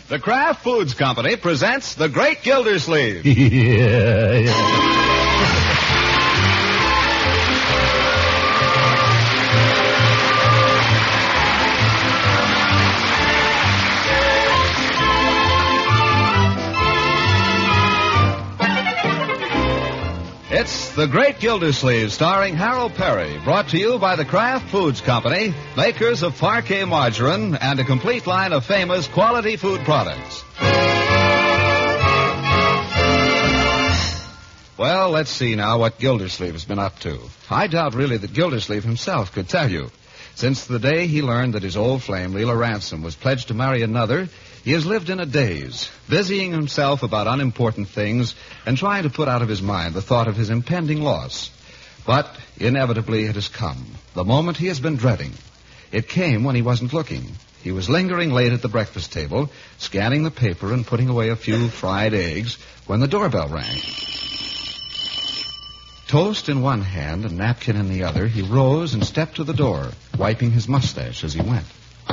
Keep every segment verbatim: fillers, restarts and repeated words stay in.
The Kraft Foods Company presents The Great Gildersleeve. yeah, yeah. It's The Great Gildersleeve, starring Harold Perry, brought to you by the Kraft Foods Company, makers of Parquet margarine and a complete line of famous quality food products. Well, let's see now what Gildersleeve has been up to. I doubt really that Gildersleeve himself could tell you. Since the day he learned that his old flame, Leela Ransom, was pledged to marry another, he has lived in a daze, busying himself about unimportant things and trying to put out of his mind the thought of his impending loss. But inevitably it has come, the moment he has been dreading. It came when he wasn't looking. He was lingering late at the breakfast table, scanning the paper and putting away a few fried eggs, when the doorbell rang. Toast in one hand and napkin in the other, he rose and stepped to the door, wiping his mustache as he went.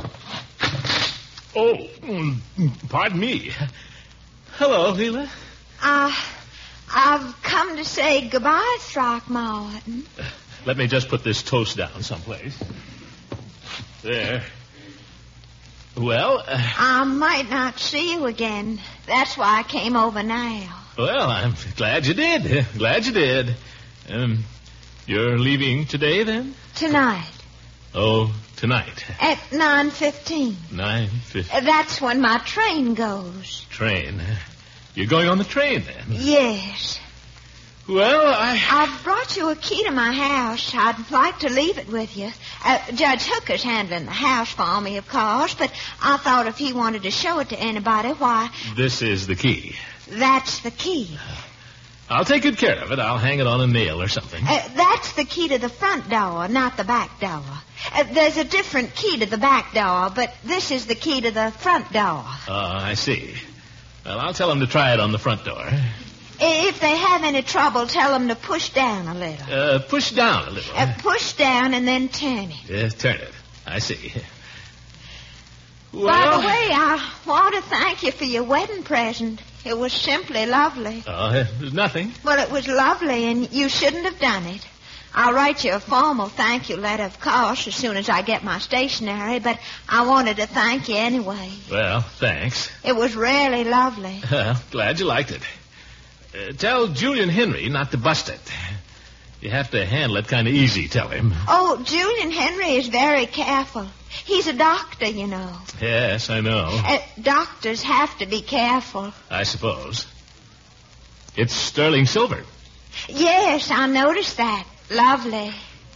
Oh, mm, pardon me. Hello, Leela. Uh, I've come to say goodbye, Throckmorton. Uh, let me just put this toast down someplace. There. Well, uh, I might not see you again. That's why I came over now. Well, I'm glad you did. Glad you did. Um, you're leaving today, then? Tonight. Oh, tonight. At nine fifteen. nine fifteen. That's when my train goes. Train? You're going on the train, then? Yes. Well, I... I've brought you a key to my house. I'd like to leave it with you. Uh, Judge Hooker's handling the house for me, of course, but I thought if he wanted to show it to anybody, why... This is the key. That's the key. I'll take good care of it. I'll hang it on a nail or something. Uh, that's the key to the front door, not the back door. Uh, there's a different key to the back door, but this is the key to the front door. Oh, I see. Well, I'll tell them to try it on the front door. If they have any trouble, tell them to push down a little. Uh, push down a little. Uh, push down and then turn it. Yeah, turn it. I see. Well... By the way, I want to thank you for your wedding present. It was simply lovely. Oh, there's nothing. Well, it was lovely, and you shouldn't have done it. I'll write you a formal thank you letter, of course, as soon as I get my stationery, but I wanted to thank you anyway. Well, thanks. It was really lovely. Well, glad you liked it. Uh, tell Julian Henry not to bust it. You have to handle it kind of easy, tell him. Oh, Julian Henry is very careful. He's a doctor, you know. Yes, I know. Uh, doctors have to be careful. I suppose. It's sterling silver. Yes, I noticed that. Lovely.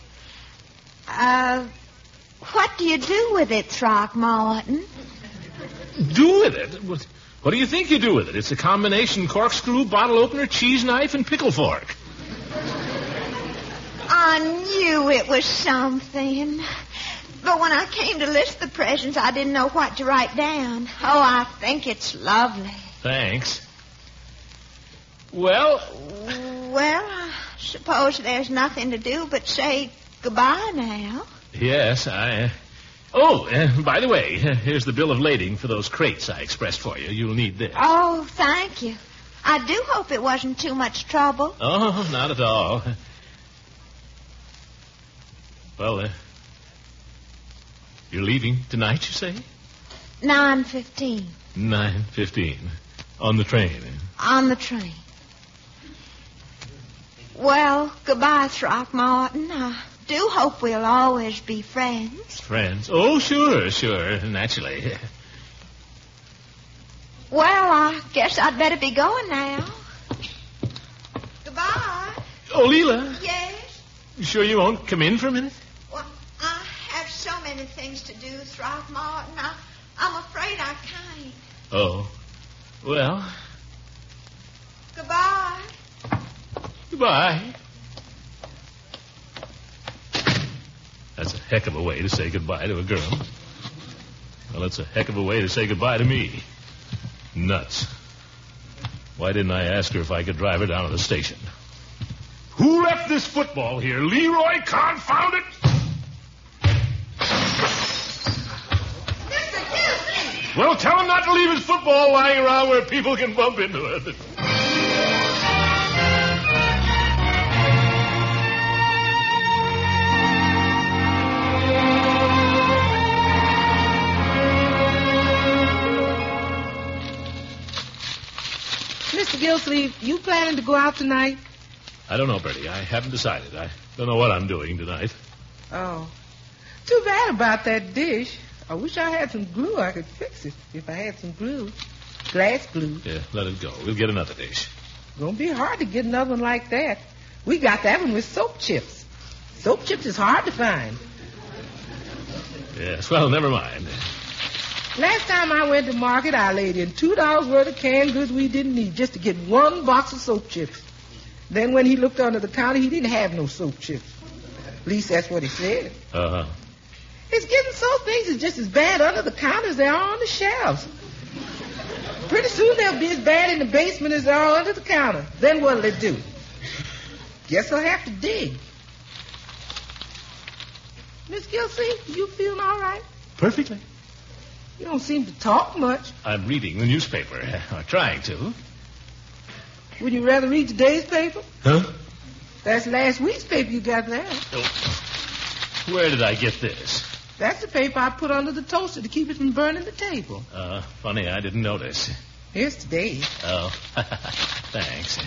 Uh, what do you do with it, Throckmorton? Do with it? What, what do you think you do with it? It's a combination corkscrew, bottle opener, cheese knife, and pickle fork. I knew it was something. But when I came to list the presents, I didn't know what to write down. Oh, I think it's lovely. Thanks. Well... Well, I suppose there's nothing to do but say goodbye now. Yes, I... Oh, uh, by the way, here's the bill of lading for those crates I expressed for you. You'll need this. Oh, thank you. I do hope it wasn't too much trouble. Oh, not at all. Well, uh... you're leaving tonight, you say? nine fifteen. nine fifteen. On the train. On the train. Well, goodbye, Throckmorton. I do hope we'll always be friends. Friends? Oh, sure, sure, naturally. Well, I guess I'd better be going now. Goodbye. Oh, Leela. Yes? You sure you won't come in for a minute? Well, I have so many things to do, Throckmorton. I, I'm afraid I can't. Oh. Well. Goodbye. Goodbye. That's a heck of a way to say goodbye to a girl. Well, it's a heck of a way to say goodbye to me. Nuts. Why didn't I ask her if I could drive her down to the station? Who left this football here? Leroy, confound it! Mister Gildersleeve! Well, tell him not to leave his football lying around where people can bump into it. Mister Gillsleeve, you planning to go out tonight? I don't know, Bertie. I haven't decided. I don't know what I'm doing tonight. Oh. Too bad about that dish. I wish I had some glue. I could fix it if I had some glue. Glass glue. Yeah, let it go. We'll get another dish. Gonna be hard to get another one like that. We got that one with soap chips. Soap chips is hard to find. Yes, well, never mind. Last time I went to market, I laid in two dollars worth of canned goods we didn't need just to get one box of soap chips. Then when he looked under the counter, he didn't have no soap chips. At least that's what he said. Uh-huh. It's getting so things are just as bad under the counter as they are on the shelves. Pretty soon they'll be as bad in the basement as they are under the counter. Then what'll they do? Guess I'll have to dig. Miss Gillsleeve, you feeling all right? Perfectly. You don't seem to talk much. I'm reading the newspaper. Or trying to. Would you rather read today's paper? Huh? That's last week's paper you got there. Oh. Where did I get this? That's the paper I put under the toaster to keep it from burning the table. Uh, funny, I didn't notice. Here's today's. Oh, thanks.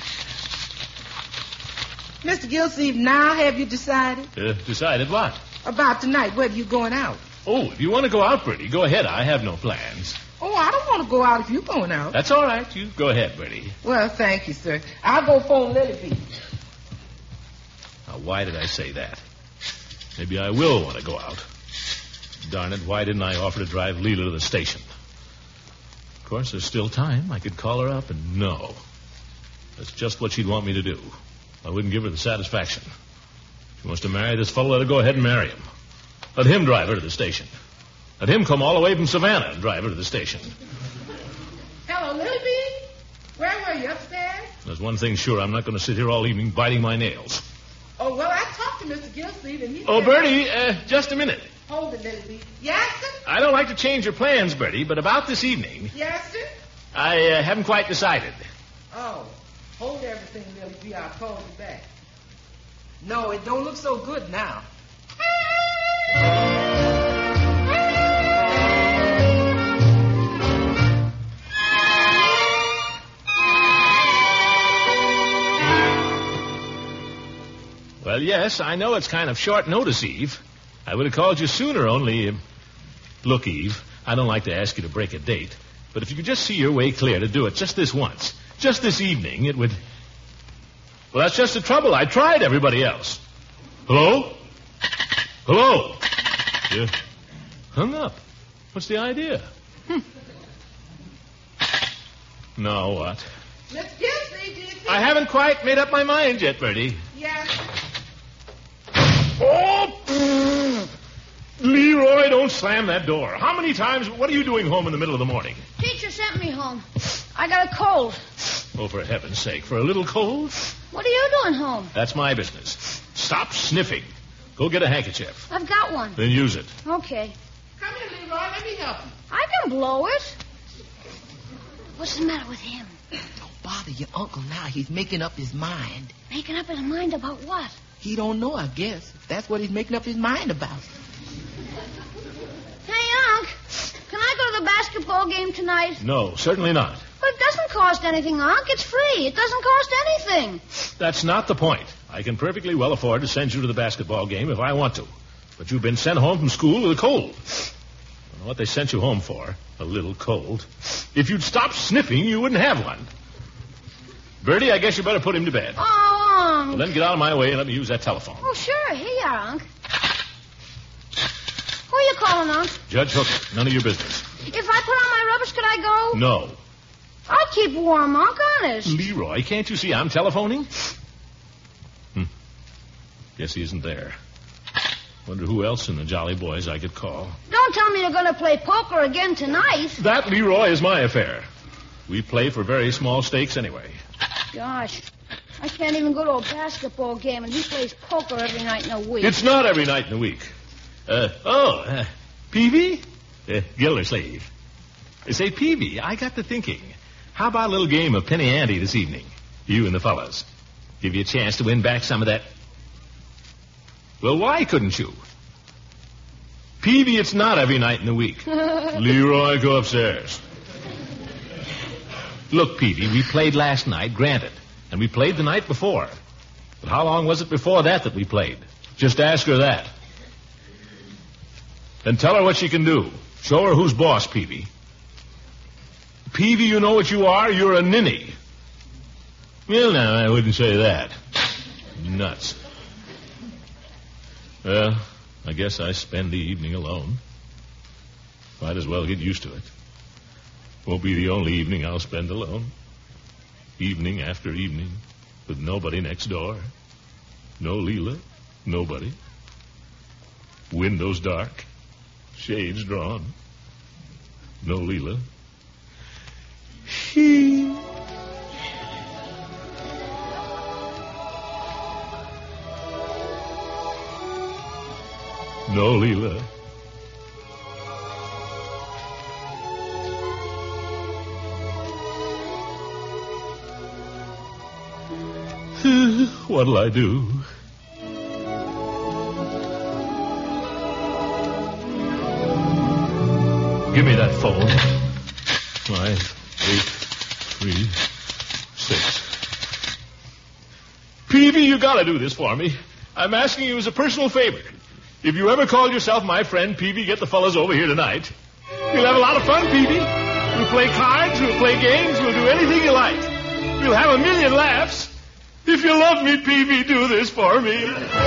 Mister Gillsleeve, now have you decided? Uh, decided what? About tonight, whether you're going out. Oh, if you want to go out, Bertie, go ahead. I have no plans. Oh, I don't want to go out if you're going out. That's all right. You go ahead, Bertie. Well, thank you, sir. I'll go phone Lily Bee. Now, why did I say that? Maybe I will want to go out. Darn it, why didn't I offer to drive Leela to the station? Of course, there's still time. I could call her up and no. That's just what she'd want me to do. I wouldn't give her the satisfaction. She wants to marry this fellow, let her go ahead and marry him. Let him drive her to the station. Let him come all the way from Savannah and drive her to the station. Hello, Lily Bee. Where were you, upstairs? There's one thing sure, I'm not going to sit here all evening biting my nails. Oh, well, I talked to Mister Gillsleeve and he Oh, said... Bertie, uh, just a minute. Hold it, Lily Bee. Yes, sir? I don't like to change your plans, Bertie, but about this evening, Yes, sir? I uh, haven't quite decided. Oh, hold everything, Lily Bee. I'll call you back. No, it don't look so good now. Well, yes, I know it's kind of short notice, Eve. I would have called you sooner, only... Uh, look, Eve, I don't like to ask you to break a date, but if you could just see your way clear to do it just this once, just this evening, it would... Well, that's just the trouble. I tried everybody else. Hello? Hello? You hung up. What's the idea? Hmm. No, what? Miss Gillsleeve, do you think... I haven't quite made up my mind yet, Bertie. Yes, sir? Oh! pfft. Leroy, don't slam that door. How many times... What are you doing home in the middle of the morning? Teacher sent me home. I got a cold. Oh, for heaven's sake, for a little cold? What are you doing home? That's my business. Stop sniffing. Go get a handkerchief. I've got one. Then use it. Okay. Come here, Leroy. Let me help you. I can blow it. What's the matter with him? Don't bother your uncle now. He's making up his mind. Making up his mind about what? He don't know, I guess. That's what he's making up his mind about. Hey, Unc, can I go to the basketball game tonight? No, certainly not. But it doesn't cost anything, Unc. It's free. It doesn't cost anything. That's not the point. I can perfectly well afford to send you to the basketball game if I want to. But you've been sent home from school with a cold. I don't know what they sent you home for. A little cold. If you'd stop sniffing, you wouldn't have one. Bertie, I guess you better put him to bed. Oh, Unc. Well, then get out of my way and let me use that telephone. Oh, sure. Here you are, Unc. Who are you calling, Unc? Judge Hooker, none of your business. If I put on my rubbers, could I go? No. I'll keep warm, Unc, honest. Leroy, can't you see I'm telephoning? Hmm. Guess he isn't there. Wonder who else in the Jolly Boys I could call. Don't tell me you're going to play poker again tonight. That, Leroy, is my affair. We play for very small stakes anyway. Gosh, I can't even go to a basketball game, and he plays poker every night in a week. It's not every night in the week. Uh, oh, uh, Peavy? Uh, Gildersleeve. Say, Peavy, I got to thinking. How about a little game of penny ante this evening? You and the fellas. Give you a chance to win back some of that. Well, why couldn't you? Peavy, it's not every night in the week. Leroy, go upstairs. Look, Peavy, we played last night, granted. And we played the night before. But how long was it before that that we played? Just ask her that. Then tell her what she can do. Show her who's boss, Peavy. Peavy, you know what you are? You're a ninny. Well, now, I wouldn't say that. Nuts. Well, I guess I spend the evening alone. Might as well get used to it. Won't be the only evening I'll spend alone. Evening after evening, with nobody next door. No Leela, nobody. Windows dark, shades drawn. No Leela. She... No Leela. What'll I do? Give me that phone. Five, eight, three, six. Peavy, you gotta do this for me. I'm asking you as a personal favor. If you ever called yourself my friend, Peavy, get the fellas over here tonight. You'll have a lot of fun, Peavy. We'll play cards, we'll play games, we'll do anything you like. We'll have a million laughs. If you love me, Peavy, do this for me.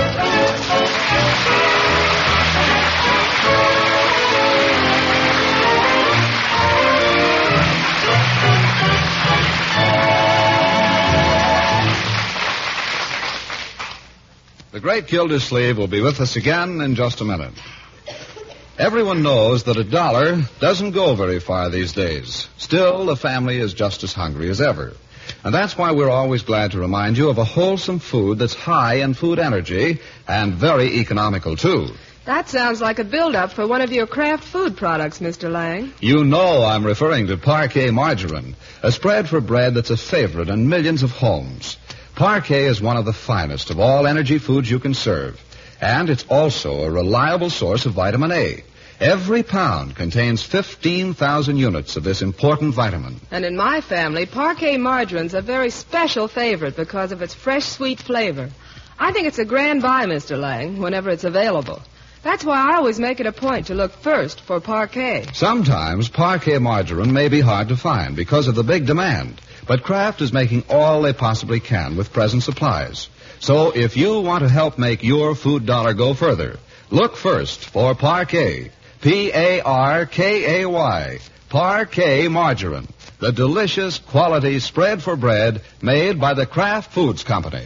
The great Gildersleeve will be with us again in just a minute. Everyone knows that a dollar doesn't go very far these days. Still, the family is just as hungry as ever. And that's why we're always glad to remind you of a wholesome food that's high in food energy and very economical, too. That sounds like a build-up for one of your Kraft food products, Mister Lang. You know I'm referring to Parquet Margarine, a spread for bread that's a favorite in millions of homes. Parquet is one of the finest of all energy foods you can serve, and it's also a reliable source of vitamin A. Every pound contains fifteen thousand units of this important vitamin. And in my family, Parquet Margarine's a very special favorite because of its fresh, sweet flavor. I think it's a grand buy, Mister Lang, whenever it's available. That's why I always make it a point to look first for Parquet. Sometimes Parquet Margarine may be hard to find because of the big demand. But Kraft is making all they possibly can with present supplies. So if you want to help make your food dollar go further, look first for Parquet. P A R K A Y. Parquet Margarine. The delicious quality spread for bread made by the Kraft Foods Company.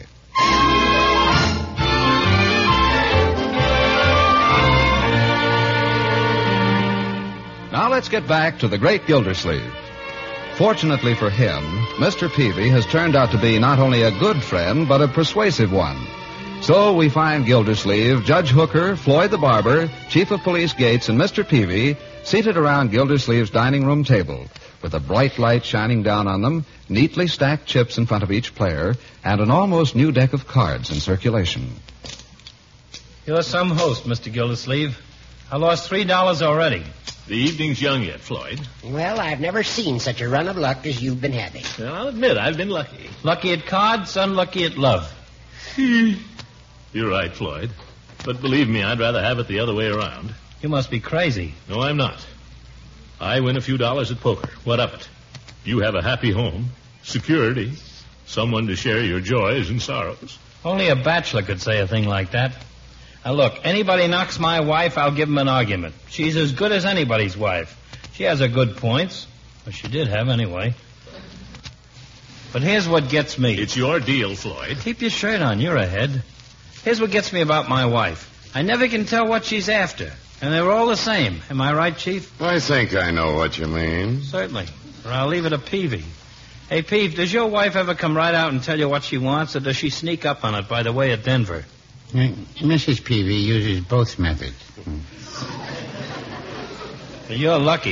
Now let's get back to the great Gildersleeve. Fortunately for him, Mister Peavy has turned out to be not only a good friend, but a persuasive one. So we find Gildersleeve, Judge Hooker, Floyd the Barber, Chief of Police Gates, and Mister Peavy seated around Gildersleeve's dining room table, with a bright light shining down on them, neatly stacked chips in front of each player, and an almost new deck of cards in circulation. You're some host, Mister Gildersleeve. I lost three dollars already. The evening's young yet, Floyd. Well, I've never seen such a run of luck as you've been having. Well, I'll admit I've been lucky. Lucky at cards, unlucky at love. You're right, Floyd. But believe me, I'd rather have it the other way around. You must be crazy. No, I'm not. I win a few dollars at poker. What of it? You have a happy home, security, someone to share your joys and sorrows. Only a bachelor could say a thing like that. Now, look, anybody knocks my wife, I'll give him an argument. She's as good as anybody's wife. She has her good points. Well, she did have anyway. But here's what gets me. It's your deal, Floyd. Keep your shirt on. You're ahead. Here's what gets me about my wife. I never can tell what she's after. And they're all the same. Am I right, Chief? I think I know what you mean. Certainly. Or I'll leave it to Peavy. Hey, Peave, does your wife ever come right out and tell you what she wants, or does she sneak up on it by the way at Denver? Missus Peavy uses both methods. You're lucky.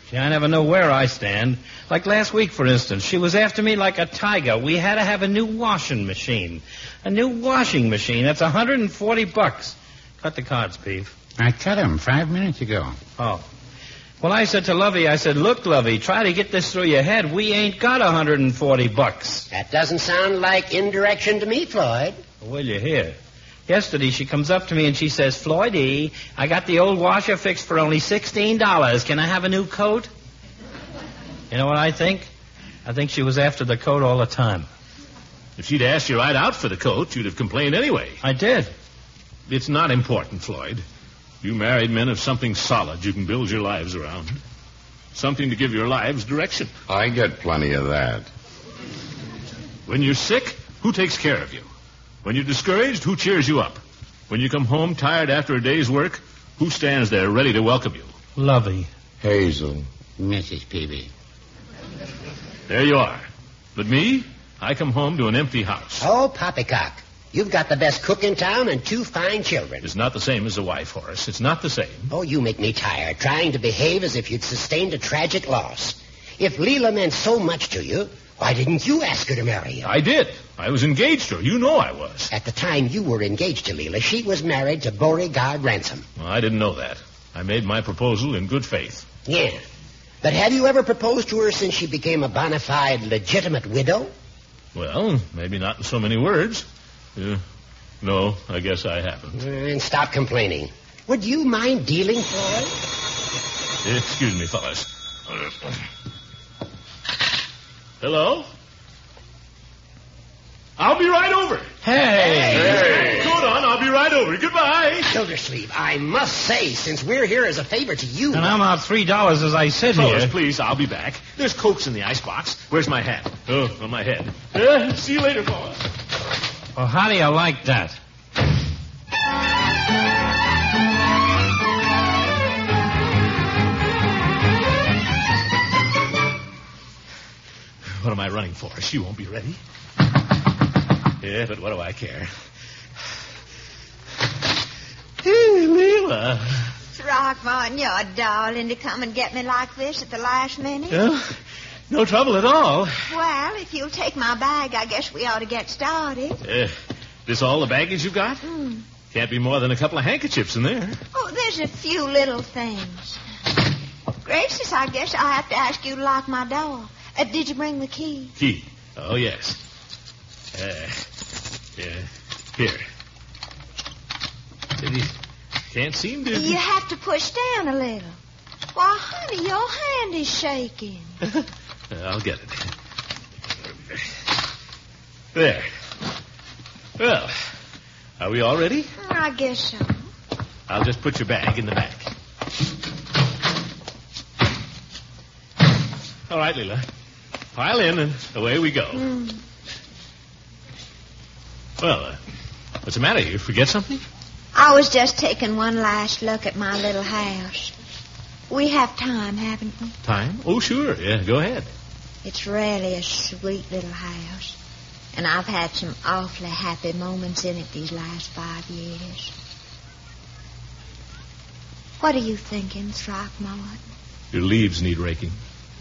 See, I never know where I stand. Like last week, for instance, she was after me like a tiger. We had to have a new washing machine. A new washing machine. That's one hundred forty bucks. Cut the cards, Peeve. I cut him five minutes ago. Oh. Well, I said to Lovey, I said, look, Lovey, try to get this through your head. We ain't got one hundred forty bucks. That doesn't sound like indirection to me, Floyd. Well, you hear. Yesterday, she comes up to me and she says, Floydie, I got the old washer fixed for only sixteen dollars. Can I have a new coat? You know what I think? I think she was after the coat all the time. If she'd asked you right out for the coat, you'd have complained anyway. I did. It's not important, Floyd. You married men have something solid you can build your lives around. Something to give your lives direction. I get plenty of that. When you're sick, who takes care of you? When you're discouraged, who cheers you up? When you come home tired after a day's work, who stands there ready to welcome you? Lovey. Hazel. Missus Peavy. There you are. But me, I come home to an empty house. Oh, poppycock. You've got the best cook in town and two fine children. It's not the same as a wife, Horace. It's not the same. Oh, you make me tired, trying to behave as if you'd sustained a tragic loss. If Leela meant so much to you, why didn't you ask her to marry you? I did. I was engaged to her. You know I was. At the time you were engaged to Leela, she was married to Beauregard Ransom. Well, I didn't know that. I made my proposal in good faith. Yeah. But have you ever proposed to her since she became a bona fide, legitimate widow? Well, maybe not in so many words. Uh, no, I guess I haven't. And stop complaining. Would you mind dealing, Floyd? Excuse me, fellas. Hello? I'll be right over. Hey! Hey! Hold on, I'll be right over. Goodbye. Gildersleeve, I must say, since we're here as a favor to you... And I'm out three dollars as I sit Fellas, here. please, I'll be back. There's Cokes in the icebox. Where's my hat? Oh, on my head. Uh, see you later, fellas. Well, how do you like that? What am I running for? She won't be ready. Yeah, but what do I care? Hey, Leela. Throckmorton, you're darling to come and get me like this at the last minute. Well, no trouble at all. Well, if you'll take my bag, I guess we ought to get started. Uh, this all the baggage you got? Mm. Can't be more than a couple of handkerchiefs in there. Oh, there's a few little things. Gracious, I guess I'll have to ask you to lock my door. Uh, did you bring the key? Key? Oh, yes. Uh, yeah. Here. You can't seem to... You have to push down a little. Why, honey, your hand is shaking. I'll get it. There. Well, are we all ready? I guess so. I'll just put your bag in the back. All right, Leela. Pile in and away we go. Mm. Well, uh, what's the matter? You forget something? I was just taking one last look at my little house. We have time, haven't we? Time? Oh, sure. Yeah, go ahead. It's really a sweet little house. And I've had some awfully happy moments in it these last five years. What are you thinking, Throckmorton? Your leaves need raking.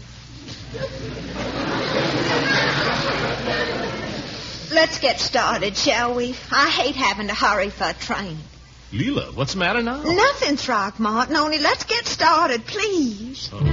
Let's get started, shall we? I hate having to hurry for a train. Leela, what's the matter now? Nothing, Throckmorton, only let's get started, please. Oh.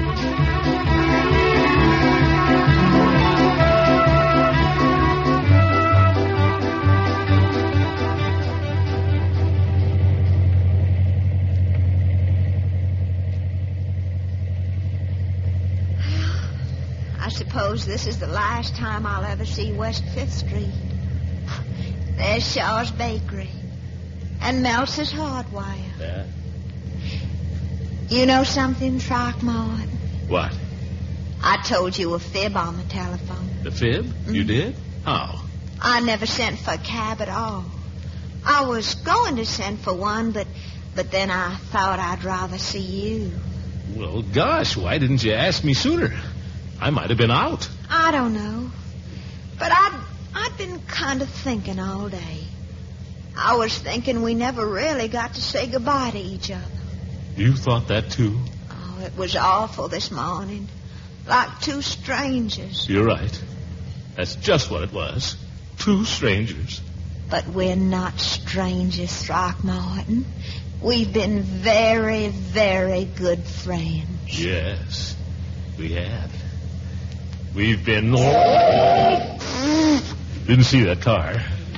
I suppose this is the last time I'll ever see West Fifth Street. There's Shaw's Bakery and Meltzer's Hardwire. Yeah. You know something, Throckmorton? What? I told you a fib on the telephone. The fib? Mm-hmm. You did? How? I never sent for a cab at all. I was going to send for one, but but then I thought I'd rather see you. Well, gosh, why didn't you ask me sooner? I might have been out. I don't know. But I'd, I'd been kind of thinking all day. I was thinking we never really got to say goodbye to each other. You thought that, too? Oh, it was awful this morning. Like two strangers. You're right. That's just what it was. Two strangers. But we're not strangers, Throckmorton. We've been very, very good friends. Yes, we have. We've been... Didn't see that car.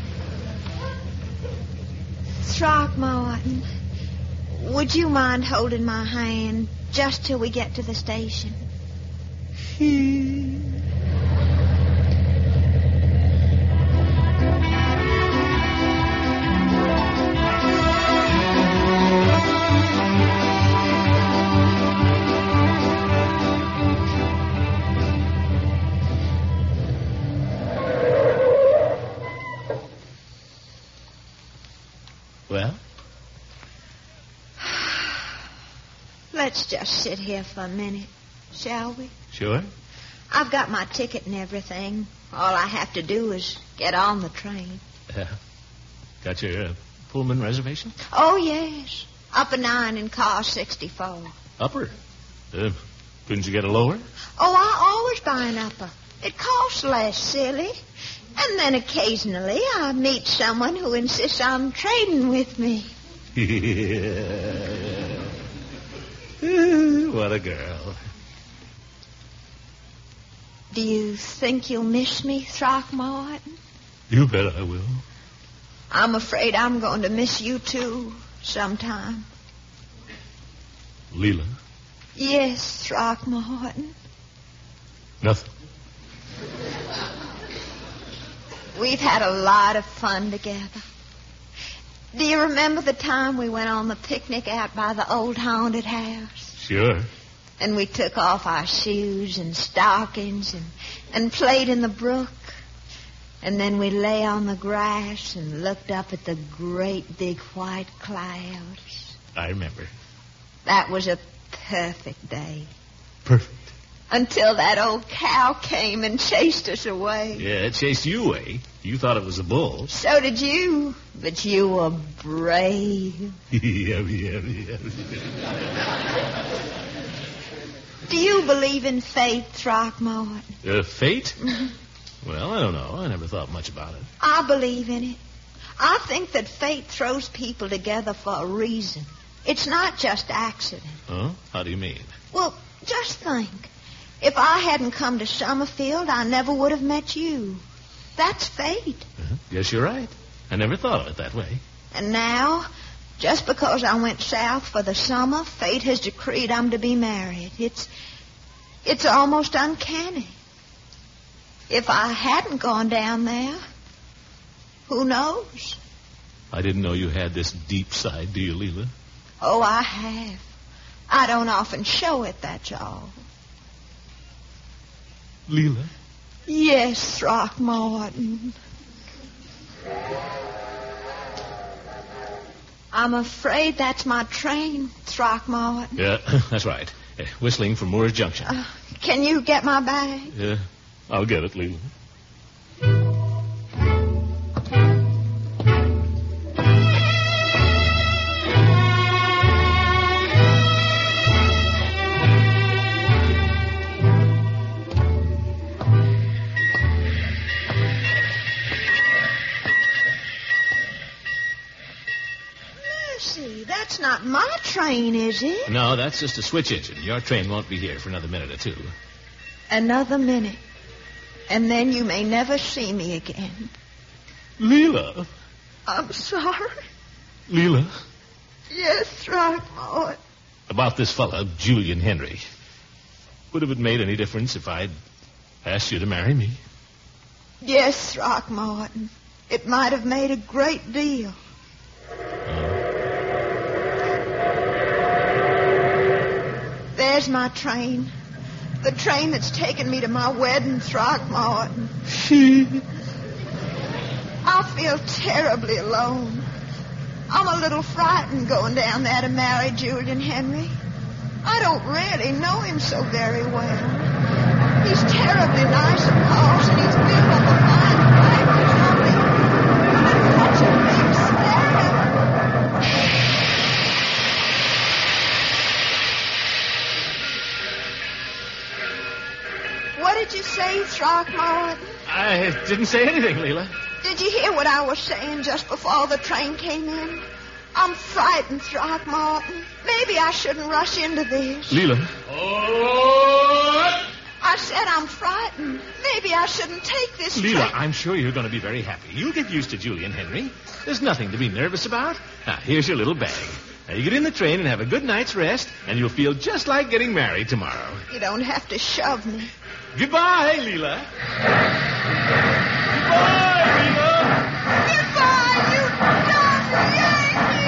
Throckmorton, would you mind holding my hand just till we get to the station? Well? Let's just sit here for a minute, shall we? Sure. I've got my ticket and everything. All I have to do is get on the train. Uh, got your uh, Pullman reservation? Oh, yes. Upper nine in car sixty-four. Upper? Uh, couldn't you get a lower? Oh, I always buy an upper. It costs less, silly. And then occasionally I meet someone who insists on trading with me. What a girl. Do you think you'll miss me, Throckmorton? You bet I will. I'm afraid I'm going to miss you, too, sometime. Leela? Yes, Throckmorton. Nothing. We've had a lot of fun together. Do you remember the time we went on the picnic out by the old haunted house? Sure. And we took off our shoes and stockings and, and played in the brook. And then we lay on the grass and looked up at the great big white clouds. I remember. That was a perfect day. Perfect. Until that old cow came and chased us away. Yeah, it chased you away. You thought it was a bull. So did you. But you were brave. yeah, yeah, yeah. Do you believe in fate, Throckmorton? Uh, fate? Well, I don't know. I never thought much about it. I believe in it. I think that fate throws people together for a reason. It's not just accident. Huh? How do you mean? Well, just think. If I hadn't come to Summerfield, I never would have met you. That's fate. Uh-huh. Yes, you're right. I never thought of it that way. And now, just because I went south for the summer, fate has decreed I'm to be married. It's, it's almost uncanny. If I hadn't gone down there, who knows? I didn't know you had this deep side, do you, Leela? Oh, I have. I don't often show it, that's all. Leela? Yes, Throckmorton. I'm afraid that's my train, Throckmorton. Yeah, that's right. Uh, whistling from Moore's Junction. Uh, can you get my bag? Yeah, I'll get it, Leela. That's not my train, is it? No, that's just a switch engine. Your train won't be here for another minute or two. Another minute. And then you may never see me again. Leela? I'm sorry. Leela? Yes, Throckmorton. About this fella, Julian Henry. Would have it made any difference if I'd asked you to marry me? Yes, Throckmorton. It might have made a great deal. There's my train. The train that's taken me to my wedding, Throckmorton. I feel terribly alone. I'm a little frightened going down there to marry Julian Henry. I don't really know him so very well. He's terribly nice, of course, and he's built up a fine practice on me. But it's such a big step. way, Throckmorton? I didn't say anything, Leela. Did you hear what I was saying just before the train came in? I'm frightened, Throckmorton. Maybe I shouldn't rush into this. Leela. Oh! I said I'm frightened. Maybe I shouldn't take this Leela, train. I'm sure you're going to be very happy. You'll get used to Julian Henry. There's nothing to be nervous about. Now, here's your little bag. Now, you get in the train and have a good night's rest, and you'll feel just like getting married tomorrow. You don't have to shove me. Goodbye, Leela. Goodbye, Leela. Goodbye, you dumb Yankee.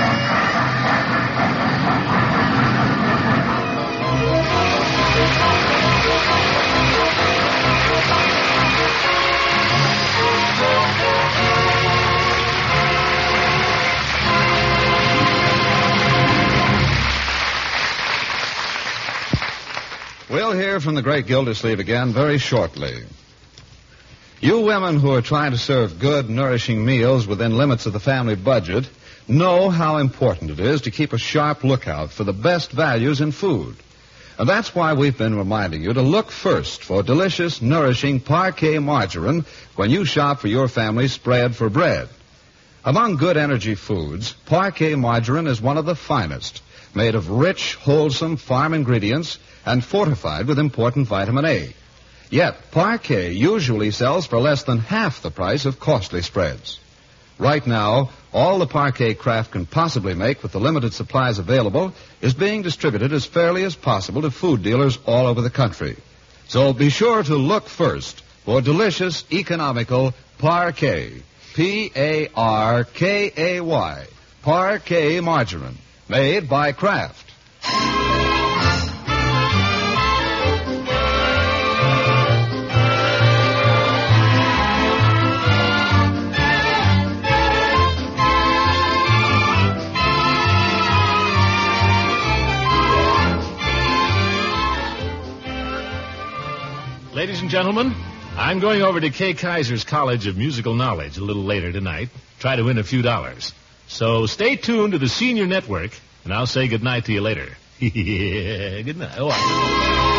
We'll hear from the great Gildersleeve again very shortly. You women who are trying to serve good, nourishing meals within limits of the family budget know how important it is to keep a sharp lookout for the best values in food. And that's why we've been reminding you to look first for delicious, nourishing Parquet margarine when you shop for your family's spread for bread. Among good energy foods, Parquet margarine is one of the finest, made of rich, wholesome farm ingredients and fortified with important vitamin A. Yet, Parquet usually sells for less than half the price of costly spreads. Right now, all the Parquet Kraft can possibly make with the limited supplies available is being distributed as fairly as possible to food dealers all over the country. So be sure to look first for delicious, economical Parquet. P A R K A Y. Parquet margarine. Made by Kraft. Ladies and gentlemen, I'm going over to Kay Kaiser's College of Musical Knowledge a little later tonight. Try to win a few dollars. So stay tuned to the Senior Network, and I'll say goodnight to you later. Good night. Oh, I-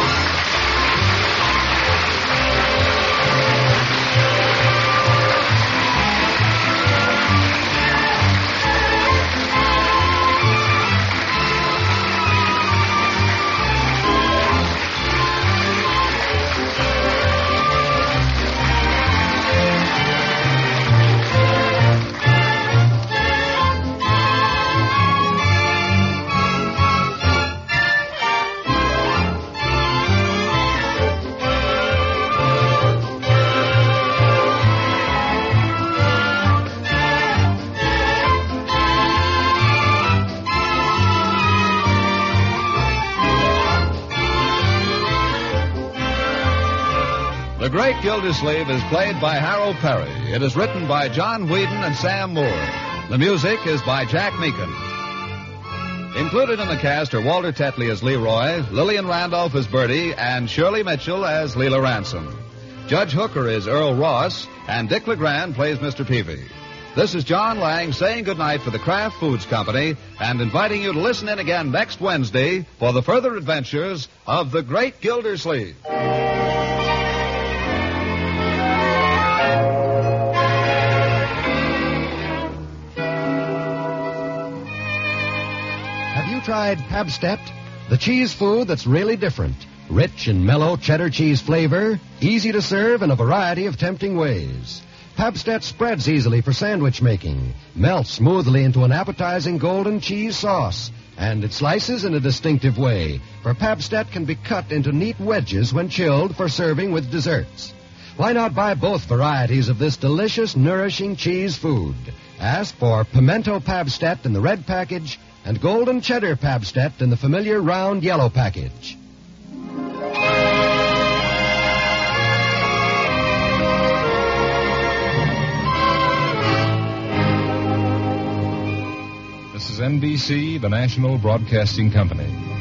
The Great Gildersleeve is played by Harold Perry. It is written by John Whedon and Sam Moore. The music is by Jack Meakin. Included in the cast are Walter Tetley as Leroy, Lillian Randolph as Bertie, and Shirley Mitchell as Leela Ransom. Judge Hooker is Earl Ross, and Dick LeGrand plays Mister Peavy. This is John Lang saying goodnight for the Kraft Foods Company and inviting you to listen in again next Wednesday for the further adventures of the Great Gildersleeve. Tried Pabst-ett, the cheese food that's really different. Rich and mellow cheddar cheese flavor, easy to serve in a variety of tempting ways. Pabst-ett spreads easily for sandwich making, melts smoothly into an appetizing golden cheese sauce, and it slices in a distinctive way, for Pabst-ett can be cut into neat wedges when chilled for serving with desserts. Why not buy both varieties of this delicious, nourishing cheese food? Ask for Pimento Pabst-ett in the red package and golden cheddar Pabst-ett in the familiar round yellow package. This is N B C, the National Broadcasting Company.